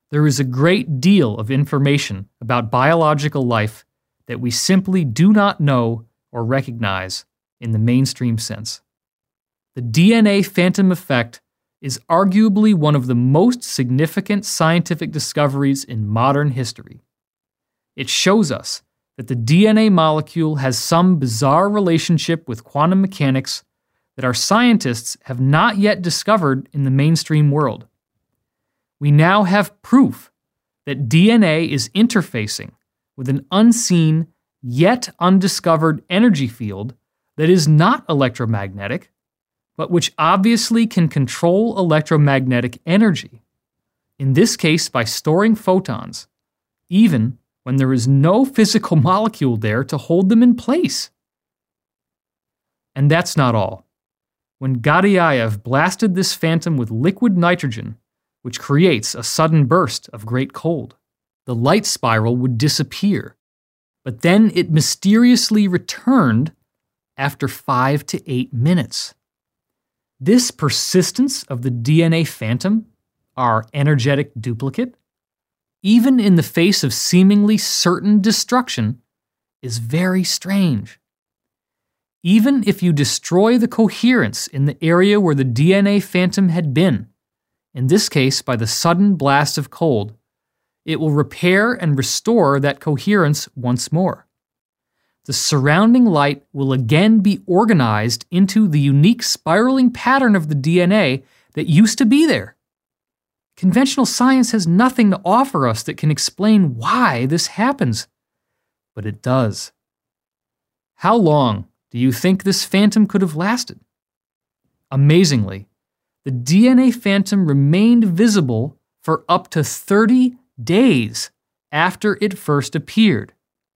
There is a great deal of information about biological life that we simply do not know or recognize in the mainstream sense. The DNA phantom effect is arguably one of the most significant scientific discoveries in modern history. It shows us that the DNA molecule has some bizarre relationship with quantum mechanics that our scientists have not yet discovered in the mainstream world. We now have proof that DNA is interfacing with an unseen, yet undiscovered energy field that is not electromagnetic, but which obviously can control electromagnetic energy, in this case by storing photons, even when there is no physical molecule there to hold them in place. And that's not all. When Gadayev blasted this phantom with liquid nitrogen, which creates a sudden burst of great cold, the light spiral would disappear, but then it mysteriously returned after 5 to 8 minutes. This persistence of the DNA phantom, our energetic duplicate, even in the face of seemingly certain destruction, is very strange. Even if you destroy the coherence in the area where the DNA phantom had been, in this case by the sudden blast of cold, it will repair and restore that coherence once more. The surrounding light will again be organized into the unique spiraling pattern of the DNA that used to be there. Conventional science has nothing to offer us that can explain why this happens, but it does. How long do you think this phantom could have lasted? Amazingly, the DNA phantom remained visible for up to 30 days after it first appeared.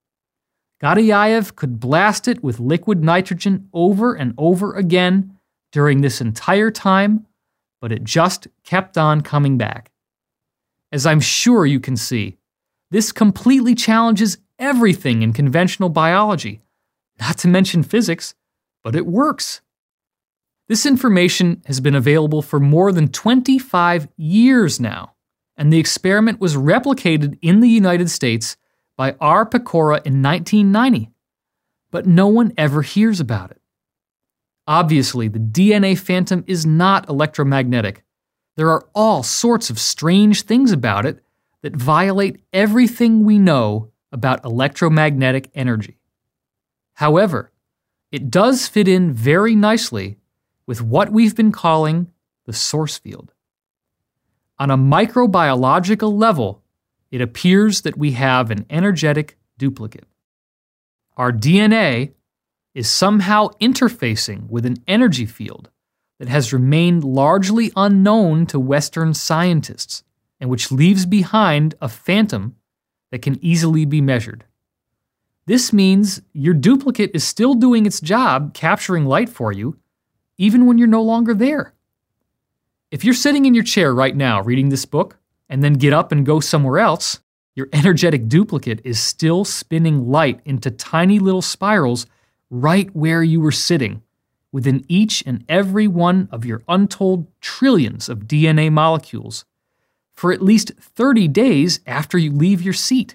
Gadayev could blast it with liquid nitrogen over and over again during this entire time, but it just kept on coming back. As I'm sure you can see, this completely challenges everything in conventional biology, not to mention physics, but it works. This information has been available for more than 25 years now, and the experiment was replicated in the United States by R. Pecora in 1990, but no one ever hears about it. Obviously, the DNA phantom is not electromagnetic. There are all sorts of strange things about it that violate everything we know about electromagnetic energy. However, it does fit in very nicely with what we've been calling the source field. On a microbiological level, it appears that we have an energetic duplicate. Our DNA is somehow interfacing with an energy field that has remained largely unknown to Western scientists and which leaves behind a phantom that can easily be measured. This means your duplicate is still doing its job capturing light for you, even when you're no longer there. If you're sitting in your chair right now reading this book, and then get up and go somewhere else, your energetic duplicate is still spinning light into tiny little spirals right where you were sitting, within each and every one of your untold trillions of DNA molecules, for at least 30 days after you leave your seat.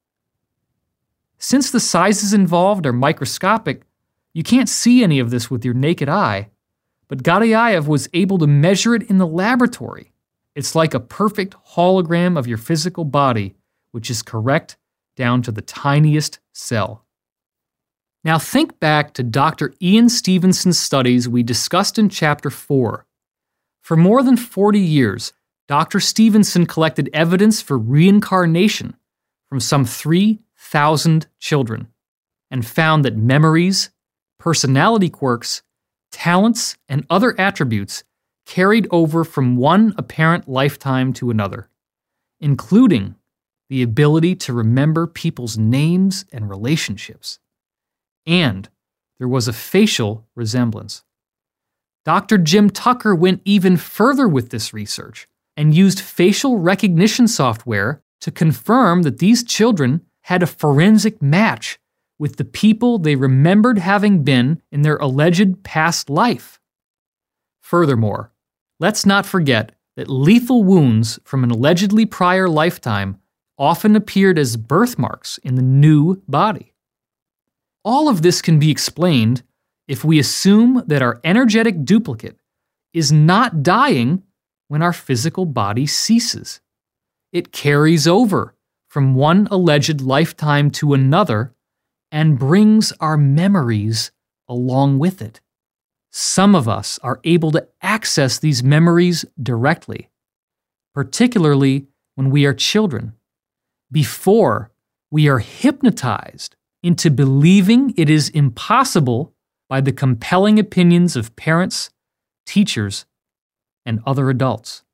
Since the sizes involved are microscopic, you can't see any of this with your naked eye, but Gadayev was able to measure it in the laboratory. It's like a perfect hologram of your physical body, which is correct down to the tiniest cell. Now think back to Dr. Ian Stevenson's studies we discussed in Chapter 4. For more than 40 years, Dr. Stevenson collected evidence for reincarnation from some 3,000 children and found that memories, personality quirks, talents, and other attributes carried over from one apparent lifetime to another, including the ability to remember people's names and relationships. And there was a facial resemblance. Dr. Jim Tucker went even further with this research and used facial recognition software to confirm that these children had a forensic match with the people they remembered having been in their alleged past life. Furthermore, let's not forget that lethal wounds from an allegedly prior lifetime often appeared as birthmarks in the new body. All of this can be explained if we assume that our energetic duplicate is not dying when our physical body ceases. It carries over from one alleged lifetime to another and brings our memories along with it. Some of us are able to access these memories directly, particularly when we are children, before we are hypnotized into believing it is impossible by the compelling opinions of parents, teachers, and other adults.